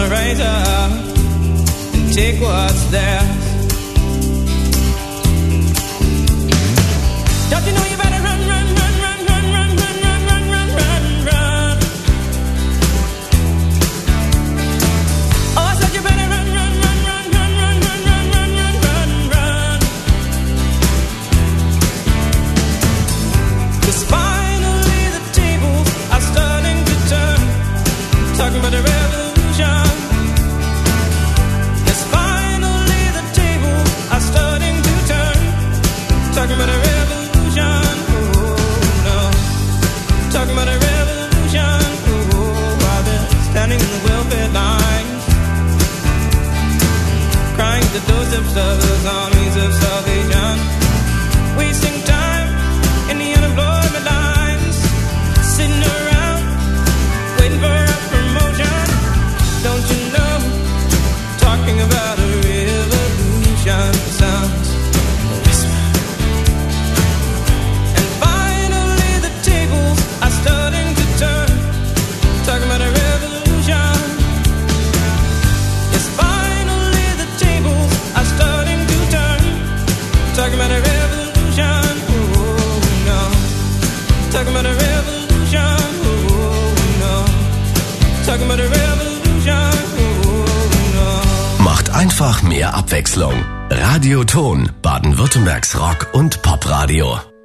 gonna raise up and take what's theirs. Don't you know you better run, run, run, run, run, run, run, run, run, run, run, run. Oh, I said you better run, run, run, run, run, run, run, run, run, run, run, run. 'Cause finally the tables are starting to turn. Talking about a revolution. Yes, finally the tables are starting to turn. Talking about a revolution. Talking about a revolution, while they're standing in the welfare lines, crying at the doorsteps of those armies of salvation, wasting time in the unemployment lines, sitting around waiting for a promotion. Don't you know? Talking about a revolution sounds. Talking about a revolution. Yes, finally the tables are starting to turn. Talking about a revolution. Oh no. Talking about a revolution. Oh no. Talking about a revolution. Oh no. Macht einfach mehr Abwechslung. Radio Ton, Baden-Württembergs Rock- und Popradio.